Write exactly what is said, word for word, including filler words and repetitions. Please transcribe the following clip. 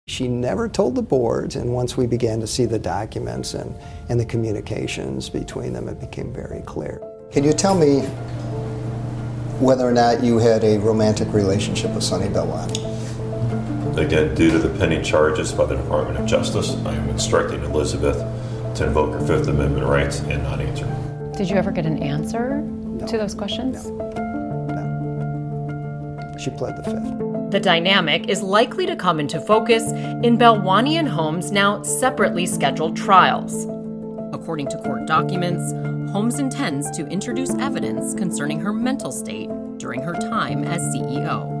She never told the boards, and once we began to see the documents and, and the communications between them, it became very clear. Can you tell me whether or not you had a romantic relationship with Sunny Balwani? Again, due to the pending charges by the Department of Justice, I am instructing Elizabeth to invoke her Fifth Amendment rights and not answer. Did you ever get an answer No. to those questions? No. No. She pled the Fifth. The dynamic is likely to come into focus in Balwani and Holmes' now separately scheduled trials. According to court documents, Holmes intends to introduce evidence concerning her mental state during her time as C E O.